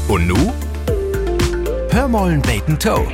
Und nu? Hör mollen Bacon Toe.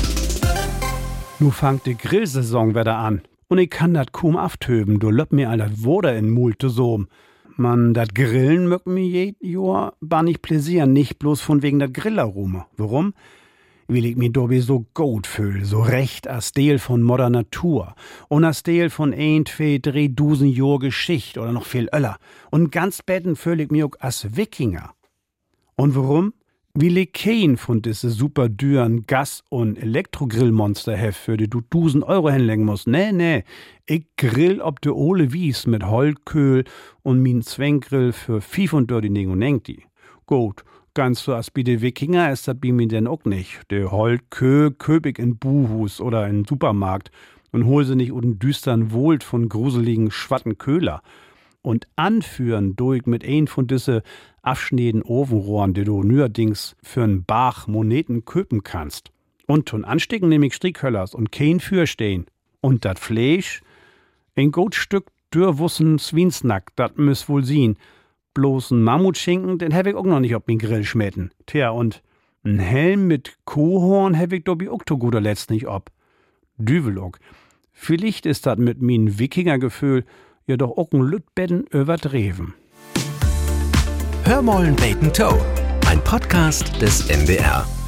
Nu fangt die Grillsaison wieder an. Und ich kann dat kaum aftöben, du löpp mir all dat Woder in Multe sohm. Man, dat Grillen mögt mir jed Jahr bar nicht pläsieren, nicht bloß von wegen dat Grillerrume. Warum? Weil ich mi dobi so gut fühl, so recht as Deel von Mutter Natur. Und as Deel von 1, 2, 3 Dusen Jahr Geschicht oder noch viel öller. Und ganz betten fühl ich mi auch as Wikinger. Und warum? Weil ich kein von diese super düren Gas- und Elektrogrillmonster hef, für die du 1000 Euro hinlegen musst. Nee. Ich grill ob de Ole Wies mit Holköhl und min Zwänggrill für 35 und engti. Gut, ganz so as bi de Wikinger ist dat bi mir denn auch nicht. De Holköhl köp ich in Buhus oder in Supermarkt und hol sie nicht und düstern Wohlt von gruseligen schwatten Köhler. Und anführen durch mit ein von diese abschneden Ofenrohren, die du neuerdings für'n Bach Moneten köpen kannst. Und tun anstecken nämlich Strickhöllers und kein Fürstehen. Und dat Fleisch, ein gut Stück dürrwussen Zwiensnack, dat müss wohl sehen. Bloß ein Mammutschinken, den hab ich auch noch nicht auf min Grill schmetten. Tja, und ein Helm mit Kuhhorn hab ich dobi auch to guter Letzt nicht ob. Düvelock. Vielleicht ist dat mit min Wikingergefühl ja doch auch ein Lütbetten überdreven. Hör mollen Bacon Toe, ein Podcast des NDR.